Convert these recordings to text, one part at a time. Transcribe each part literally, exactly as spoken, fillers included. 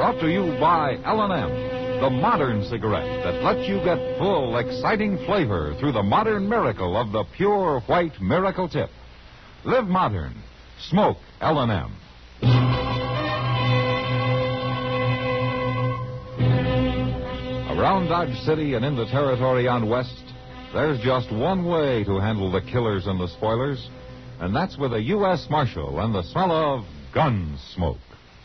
Brought to you by L and M, the modern cigarette that lets you get full, exciting flavor through the modern miracle of the pure white Miracle Tip. Live modern. Smoke L and M. Around Dodge City and in the territory on West, there's just one way to handle the killers and the spoilers, and that's with a U S Marshal and the smell of gun smoke.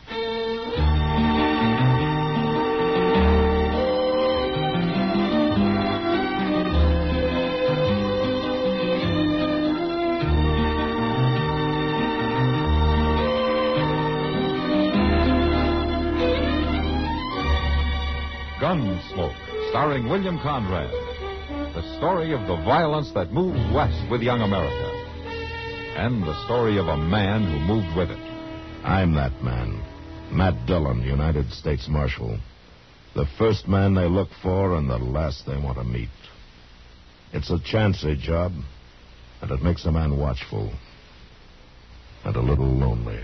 Gunsmoke, starring William Conrad. The story of the violence that moved west with young America. And the story of a man who moved with it. I'm that man. Matt Dillon, United States Marshal. The first man they look for and the last they want to meet. It's a chancy job, and it makes a man watchful. And a little lonely.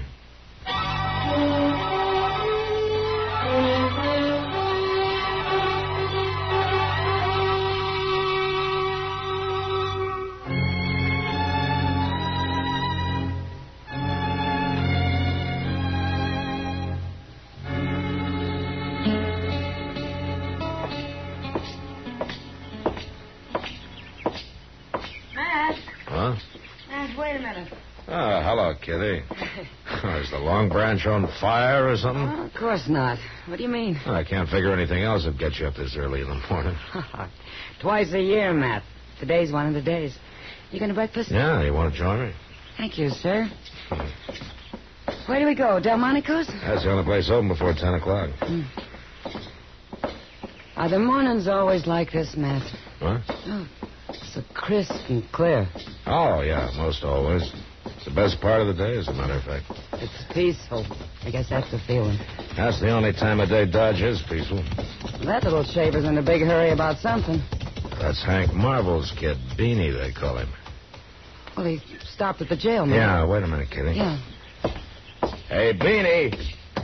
Oh, hello, Kitty. Is the Long Branch on fire or something? Oh, of course not. What do you mean? I can't figure anything else that'd get you up this early in the morning. Twice a year, Matt. Today's one of the days. You going to breakfast? Yeah, you want to join me? Thank you, sir. Where do we go? Delmonico's? That's the only place open before ten o'clock. Hmm. Are the mornings always like this, Matt? What? Oh, so crisp and clear. Oh, yeah, most always. It's the best part of the day, as a matter of fact. It's peaceful. I guess that's the feeling. That's the only time of day Dodge is peaceful. That little shaver's in a big hurry about something. That's Hank Marvel's kid, Beanie, they call him. Well, he stopped at the jail, man. Yeah, wait a minute, Kitty. Yeah. Hey, Beanie.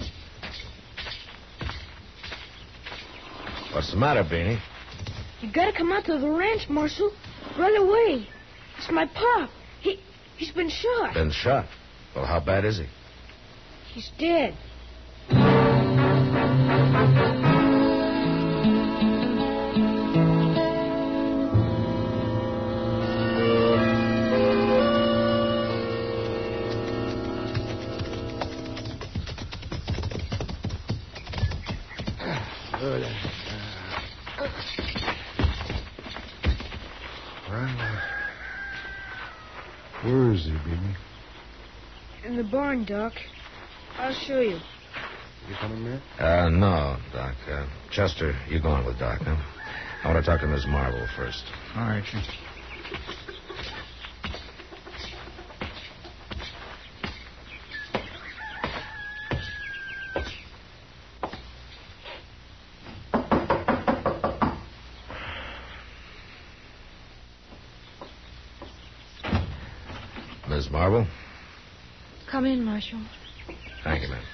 What's the matter, Beanie? You gotta come out to the ranch, Marshal. Right away. It's my pop. He, he's been shot. Been shot? Well, how bad is he? He's dead. Where is he, Beanie? In the barn, Doc. I'll show you. You coming there? Uh, no, Doc. Uh, Chester, you go on with Doc, huh? I want to talk to Miss Marvel first. All right, Chief. Miss Marvel? Come in, Marshal. Thank you, ma'am.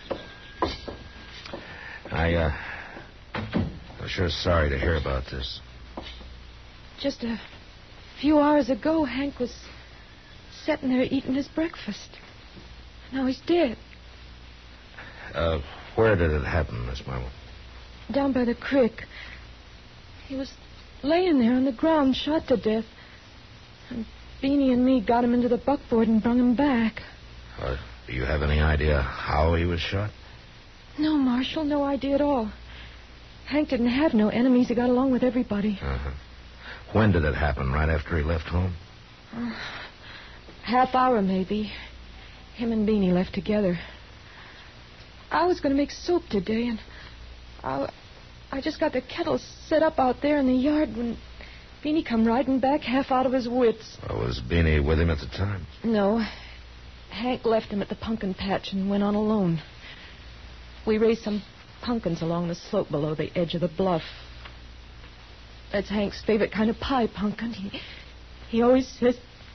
I, uh... I'm sure sorry to hear about this. Just a few hours ago, Hank was sitting there eating his breakfast. Now he's dead. Uh, where did it happen, Miss Marvel? Down by the creek. He was laying there on the ground, shot to death. And Beanie and me got him into the buckboard and brung him back. Uh, do you have any idea how he was shot? No, Marshal, no idea at all. Hank didn't have no enemies. He got along with everybody. Uh-huh. When did it happen? Right after he left home? Uh, half hour, maybe. Him and Beanie left together. I was going to make soup today, and I, I just got the kettle set up out there in the yard when Beanie come riding back half out of his wits. Well, was Beanie with him at the time? No. Hank left him at the pumpkin patch and went on alone. We raised some pumpkins along the slope below the edge of the bluff. That's Hank's favorite kind of pie pumpkin. He, he always says...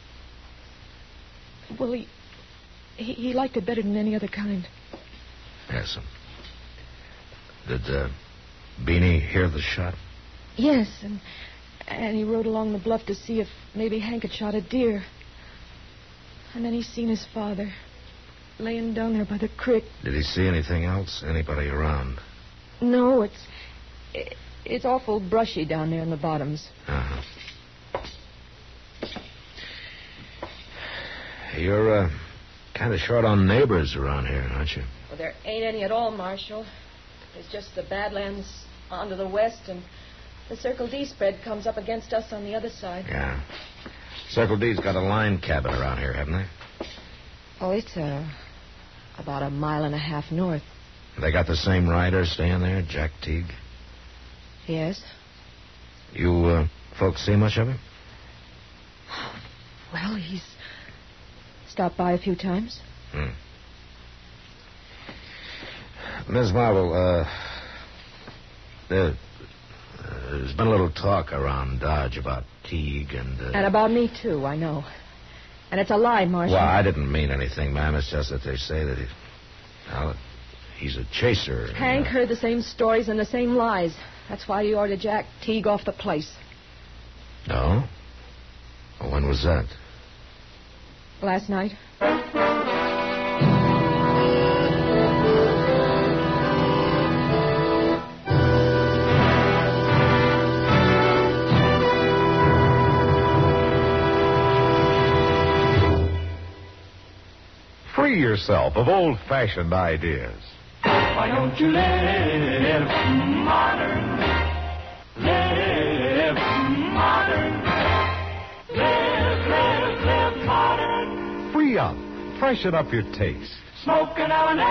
Well, he, he he liked it better than any other kind. Yes, sir. Did uh, Beanie hear the shot? Yes, and, and he rode along the bluff to see if maybe Hank had shot a deer. And then he seen his father laying down there by the creek. Did he see anything else? Anybody around? No, it's it, it's awful brushy down there in the bottoms. Uh-huh. You're uh, kind of short on neighbors around here, aren't you? Well, there ain't any at all, Marshal. There's just the Badlands on to the west, and the Circle D spread comes up against us on the other side. Yeah. Circle D's got a line cabin around here, haven't they? Oh, it's uh, about a mile and a half north. They got the same rider staying there, Jack Teague? Yes. You uh, folks see much of him? Well, he's stopped by a few times. Hmm. Miss Marvel, uh, there, uh, there's been a little talk around Dodge about Teague and... Uh... And about me, too, I know. And it's a lie, Marshal. Well, I didn't mean anything, ma'am. It's just that they say that he... Well, he's a chaser. Hank uh... heard the same stories and the same lies. That's why he ordered Jack Teague off the place. No? Well, when was that? Last night. Free yourself of old-fashioned ideas. Why don't you live modern? Live modern. Live, live, live modern. Free up. Freshen up your taste. Smoke an L and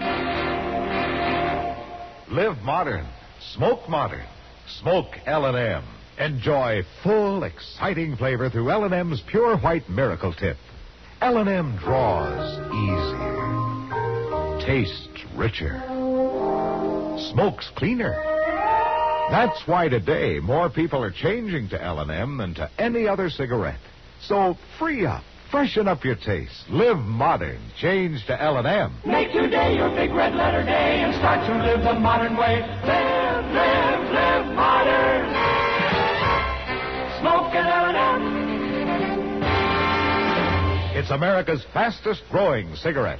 M. Live modern. Smoke modern. Smoke L and M. Enjoy full, exciting flavor through L and M's Pure White Miracle Tip. L and M draws easier. Tastes richer. Smokes cleaner. That's why today more people are changing to L and M than to any other cigarette. So free up. Freshen up your taste. Live modern. Change to L and M. Make today your big red letter day and start to live the modern way. Live, live, live modern. Smoke an L and M. It's America's fastest growing cigarette.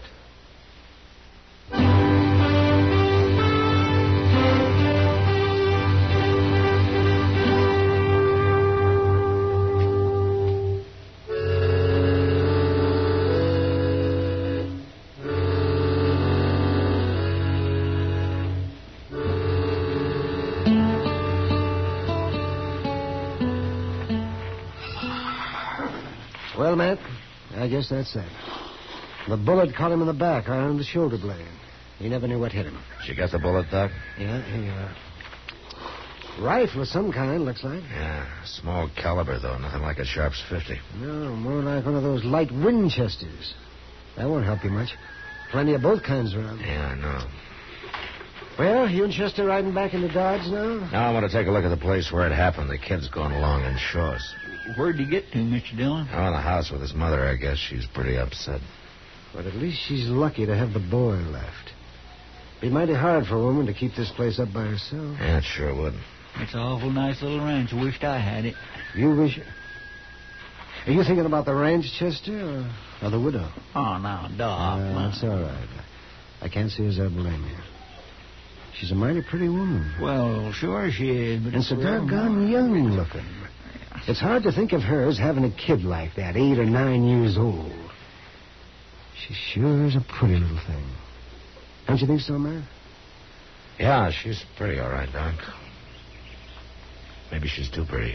Well, Matt, I guess that's that. The bullet caught him in the back, right on the shoulder blade. He never knew what hit him. Did you get the bullet, Doc? Yeah, here you are. Rifle of some kind, looks like. Yeah, small caliber, though. Nothing like a Sharps fifty. No, more like one of those light Winchesters. That won't help you much. Plenty of both kinds around. Yeah, I know. Well, you and Chester riding back into Dodge now? Now I want to take a look at the place where it happened. The kid's going along in shorts. Where'd you get to, Mister Dillon? Oh, in the house with his mother, I guess. She's pretty upset. But at least she's lucky to have the boy left. Be mighty hard for a woman to keep this place up by herself. Yeah, it sure would. It's an awful nice little ranch. I wished I had it. You wish... Are you thinking about the ranch, Chester, or, or the widow? Oh, now, Doc. Uh, that's all right. I can't see as I blame you. She's a mighty pretty woman. Well, sure she is, but and it's so doggone young looking. It's hard to think of her as having a kid like that, eight or nine years old. She sure is a pretty little thing. Don't you think so, man? Yeah, she's pretty all right, Doc. Maybe she's too pretty.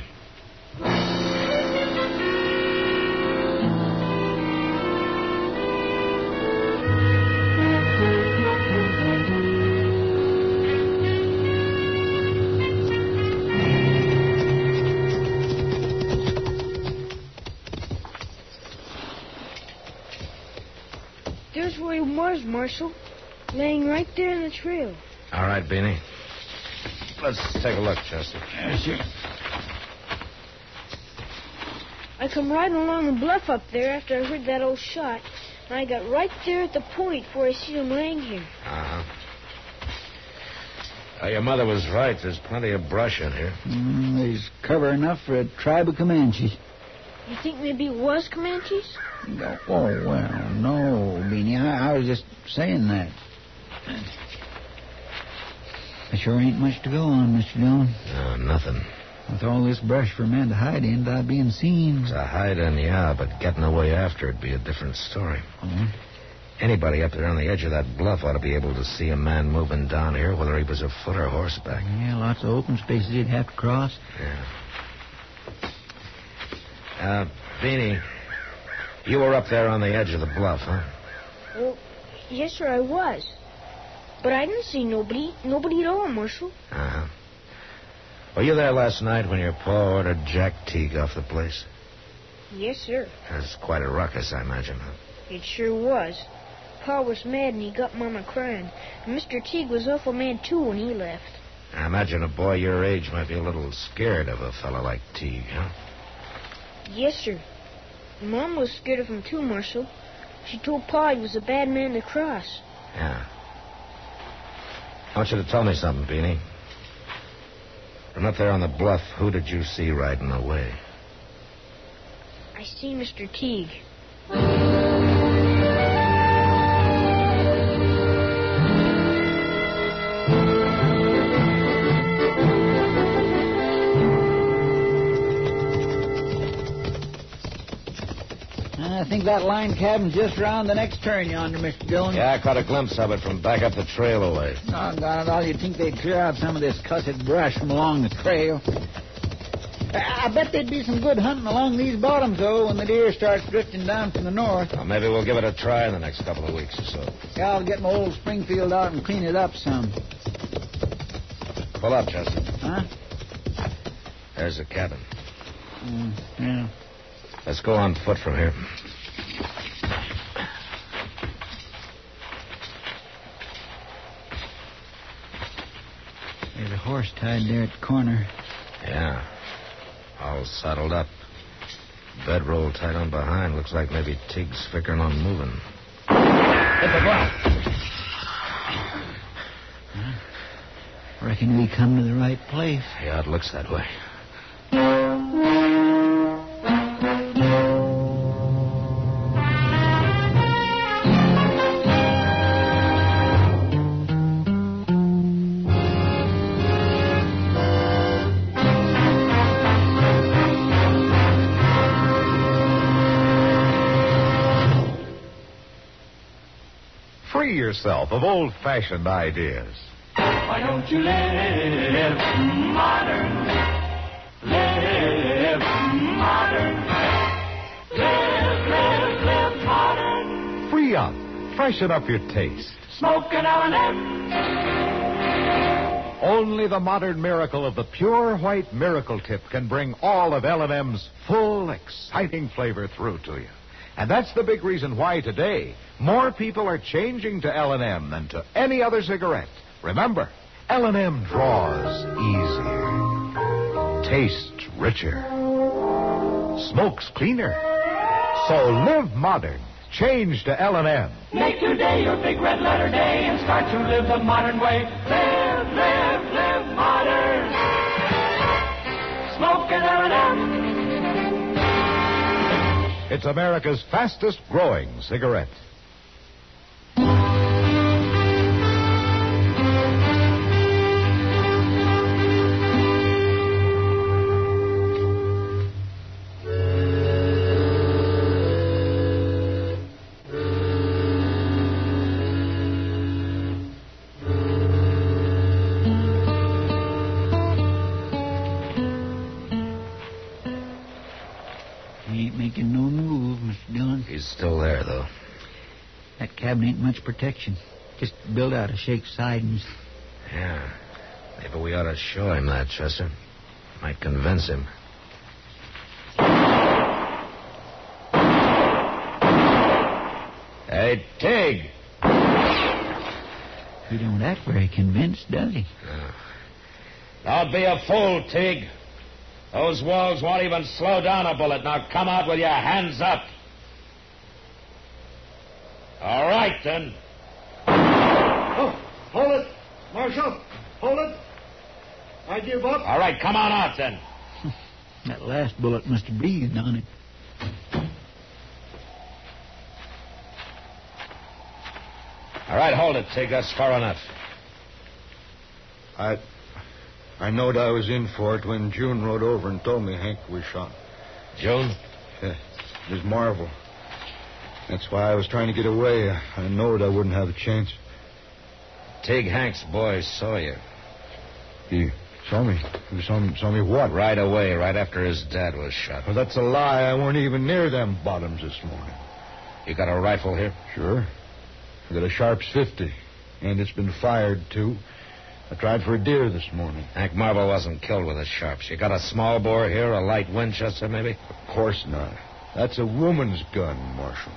There's where he was, Marshal. Laying right there in the trail. All right, Beanie. Let's take a look, Chester. Yes, sir. I come riding along the bluff up there after I heard that old shot, and I got right there at the point where I see him laying here. Uh-huh. Uh, your mother was right. There's plenty of brush in here. Mm, there's cover enough for a tribe of Comanches. You think maybe it was Comanches? Oh, well, no, Beanie. I, I was just saying that. There sure ain't much to go on, Mister Dillon. No, nothing. With all this brush for a man to hide in without being seen. To hide in, yeah, but getting away after it'd be a different story. Oh. Anybody up there on the edge of that bluff ought to be able to see a man moving down here, whether he was afoot or horseback. Yeah, lots of open spaces he'd have to cross. Yeah. Uh, Beanie, you were up there on the edge of the bluff, huh? Well, yes, sir, I was. But I didn't see nobody. Nobody at all, Marshal. Uh-huh. Were you there last night when your pa ordered Jack Teague off the place? Yes, sir. That's quite a ruckus, I imagine, huh? It sure was. Pa was mad and he got Mama crying. And Mister Teague was awful mad, too, when he left. I imagine a boy your age might be a little scared of a fellow like Teague, huh? Yes, sir. Mom was scared of him, too, Marshal. She told Pa he was a bad man to cross. Yeah. I want you to tell me something, Beanie. From up there on the bluff, who did you see riding away? I see Mister Teague. I think that line cabin's just around the next turn yonder, Mister Dillon. Yeah, I caught a glimpse of it from back up the trail away. Doggone it all, you'd think they'd clear out some of this cussed brush from along the trail. I I bet there'd be some good hunting along these bottoms, though, when the deer starts drifting down from the north. Well, maybe we'll give it a try in the next couple of weeks or so. Yeah, I'll get my old Springfield out and clean it up some. Pull up, Chester. Huh? There's the cabin. Mm, yeah. Let's go on foot from here. There's a horse tied there at the corner. Yeah. All saddled up. Bedroll tight on behind. Looks like maybe Teague's figuring on moving. Hit the bluff. Huh? Reckon we come to the right place. Yeah, it looks that way. Free yourself of old-fashioned ideas. Why don't you live modern? Live modern. Live, live, live modern. Free up. Freshen up your taste. Smoke an L and M. Only the modern miracle of the pure white miracle tip can bring all of L and M's full, exciting flavor through to you. And that's the big reason why today more people are changing to L and M than to any other cigarette. Remember, L and M draws easier, tastes richer, smokes cleaner. So live modern. Change to L and M. Make today your big red letter day and start to live the modern way. Live, live, live modern. Smoke an L and M. It's America's fastest growing cigarette. He's still there, though. That cabin ain't much protection. Just built out of shake sidings. Yeah. Maybe we ought to show him that, Chester. Might convince him. Hey, Tig! He don't act very convinced, does he? No. Don't be a fool, Tig. Those walls won't even slow down a bullet. Now come out with your hands up. All right, then. Oh, hold it. Marshal, Hold it. I give up. All right, come on out then. That last bullet must have breathed on it. All right, hold it, Tig. That's far enough. I... I knowed I was in for it when June rode over and told me Hank was shot. June? Yeah, Miss Marvel. That's why I was trying to get away. I knowed I wouldn't have a chance. Tig, Hank's boys saw you. He saw me? He saw me, saw me what? Right away, right after his dad was shot. Well, that's a lie. I weren't even near them bottoms this morning. You got a rifle here? Sure. I got a Sharps fifty, and it's been fired, too. I tried for a deer this morning. Hank Marvel wasn't killed with a Sharps. You got a small bore here, a light Winchester, maybe? Of course not. That's a woman's gun, Marshal.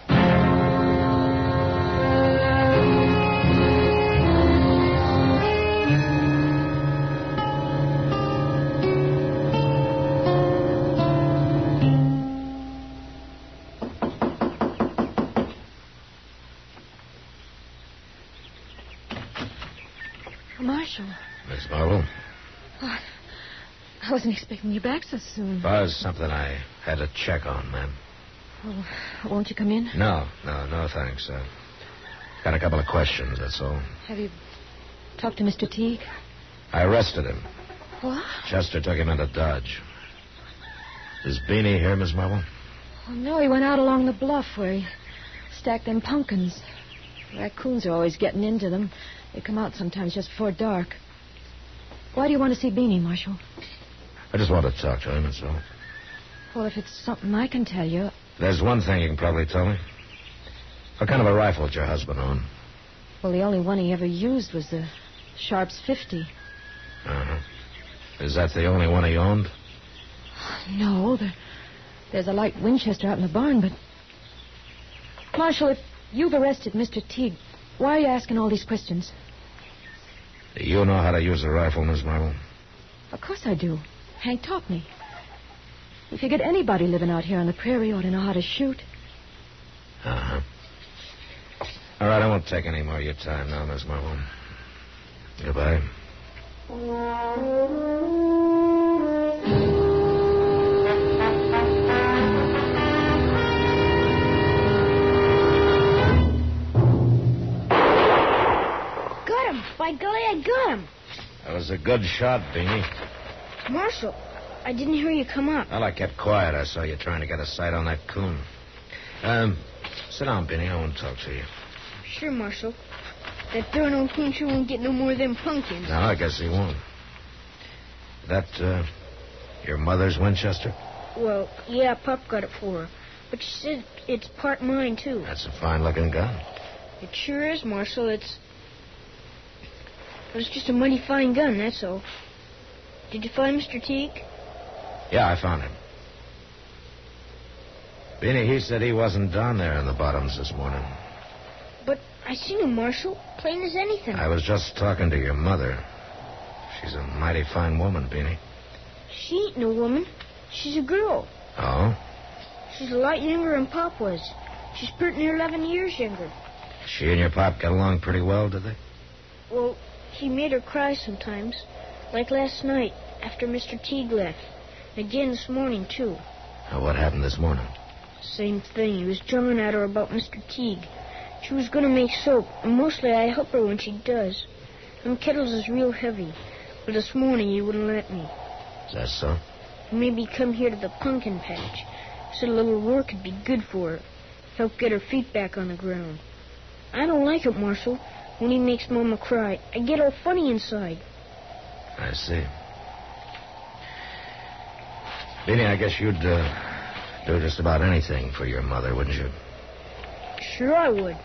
Marshal. Miss Marvel? Oh, I wasn't expecting you back so soon. Was something I had to check on, ma'am. Oh, won't you come in? No, no, no, thanks. Uh, got a couple of questions, that's all. Have you talked to Mister Teague? I arrested him. What? Chester took him into Dodge. Is Beanie here, Miss Marvel? Oh, no, he went out along the bluff where he stacked them pumpkins. Raccoons are always getting into them. They come out sometimes just before dark. Why do you want to see Beanie, Marshal? I just want to talk to him, that's all. Well, if it's something I can tell you... There's one thing you can probably tell me. What kind of a rifle did your husband own? Well, the only one he ever used was the Sharps fifty. Uh-huh. Is that the only one he owned? No, there, there's a light Winchester out in the barn, but... Marshal, if you've arrested Mister Teague, why are you asking all these questions? Do you know how to use a rifle, Miss Marvel? Of course I do. Hank taught me. You figured anybody living out here on the prairie ought to know how to shoot. Uh-huh. All right, I won't take any more of your time now, Miss Marvel. Goodbye. By golly, I got him. That was a good shot, Beanie. Marshal, I didn't hear you come up. Well, I kept quiet. I saw you trying to get a sight on that coon. Um, sit down, Beanie. I want to talk to you. Sure, Marshal. That darn old coon sure won't get no more of them pumpkins. No, I guess he won't. That, uh, your mother's Winchester? Well, yeah, Pop got it for her. But she said it's part mine, too. That's a fine-looking gun. It sure is, Marshal. It's... It was just a mighty fine gun, that's all. Did you find Mister Teague? Yeah, I found him. Beanie, he said he wasn't down there in the bottoms this morning. But I seen him, Marshal. Plain as anything. I was just talking to your mother. She's a mighty fine woman, Beanie. She ain't no woman. She's a girl. Oh? She's a lot younger than Pop was. She's pretty near eleven years younger. She and your pop got along pretty well, did they? Well... He made her cry sometimes, like last night after Mister Teague left. And again this morning, too. Now, what happened this morning? Same thing. He was drumming at her about Mister Teague. She was going to make soap, and mostly I help her when she does. Them kettles is real heavy, but this morning he wouldn't let me. Is that so? He made me come here to the pumpkin patch. Said a little work would be good for her. Help get her feet back on the ground. I don't like it, Marshal. When he makes Mama cry, I get all funny inside. I see. Beanie, I guess you'd uh, do just about anything for your mother, wouldn't you? Sure I would.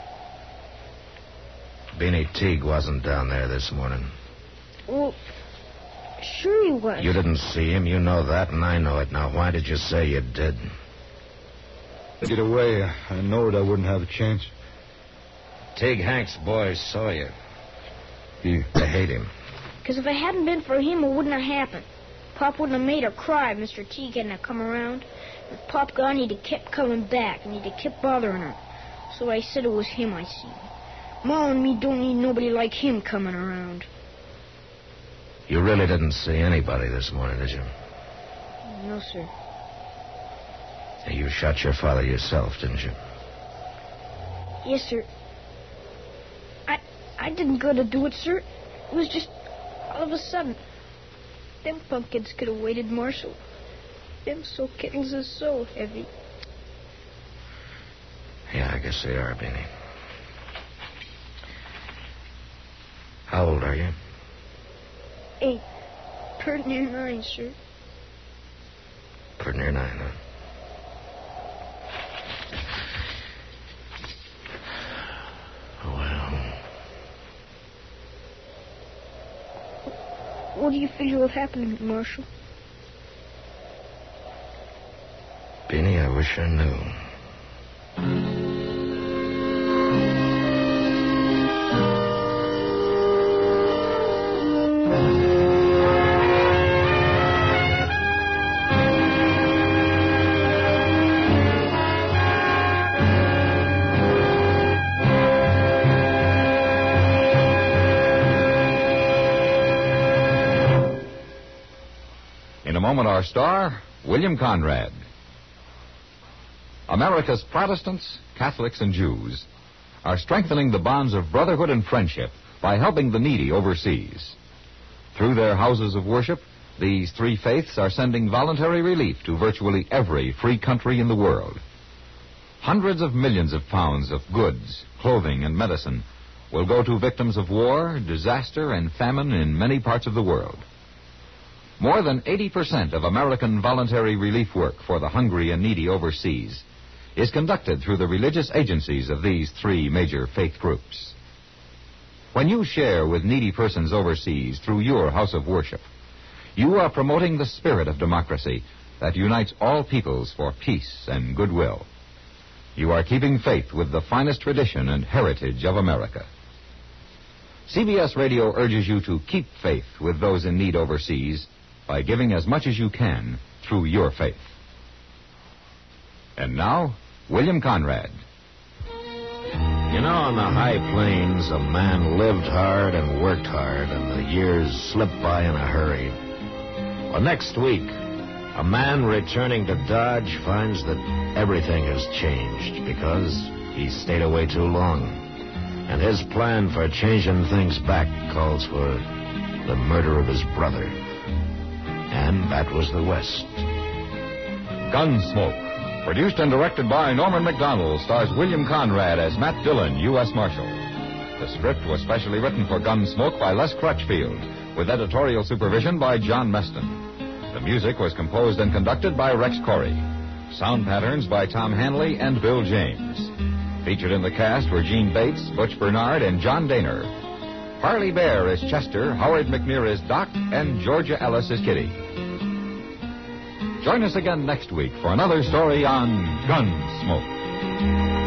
Beanie Teague wasn't down there this morning. Well, sure he was. You didn't see him. You know that, and I know it. Now, why did you say you did? To get away, I knowed I wouldn't have a chance. Teague, Hank's boys saw you. He... They hate him. Because if it hadn't been for him, it wouldn't have happened. Pop wouldn't have made her cry if Mister Teague hadn't have come around. If Pop gone, he'd have kept coming back, and he'd have kept bothering her. So I said it was him I seen. Ma and me don't need nobody like him coming around. You really didn't see anybody this morning, did you? No, sir. You shot your father yourself, didn't you? Yes, sir. I I didn't go to do it, sir. It was just all of a sudden. Them pumpkins could have waited, Marshal. Them soap kettles is so heavy. Yeah, I guess they are, Beanie. How old are you? Eight. Pretty near nine, sir. Pretty near nine, huh? What do you figure will happen, Marshal? Beanie, I wish I knew. In a moment, our star, William Conrad. America's Protestants, Catholics, and Jews are strengthening the bonds of brotherhood and friendship by helping the needy overseas. Through their houses of worship, these three faiths are sending voluntary relief to virtually every free country in the world. Hundreds of millions of pounds of goods, clothing, and medicine will go to victims of war, disaster, and famine in many parts of the world. More than eighty percent of American voluntary relief work for the hungry and needy overseas is conducted through the religious agencies of these three major faith groups. When you share with needy persons overseas through your house of worship, you are promoting the spirit of democracy that unites all peoples for peace and goodwill. You are keeping faith with the finest tradition and heritage of America. C B S Radio urges you to keep faith with those in need overseas by giving as much as you can through your faith. And now, William Conrad. You know, on the high plains, a man lived hard and worked hard, and the years slipped by in a hurry. Well, next week, a man returning to Dodge finds that everything has changed because he stayed away too long. And his plan for changing things back calls for the murder of his brother. And that was the West. Gunsmoke, produced and directed by Norman Macdonald, stars William Conrad as Matt Dillon, U S Marshal. The script was specially written for Gunsmoke by Les Crutchfield, with editorial supervision by John Meston. The music was composed and conducted by Rex Corey. Sound patterns by Tom Hanley and Bill James. Featured in the cast were Gene Bates, Butch Bernard, and John Daner. Harley Bear is Chester, Howard McNear is Doc, and Georgia Ellis is Kitty. Join us again next week for another story on Gunsmoke.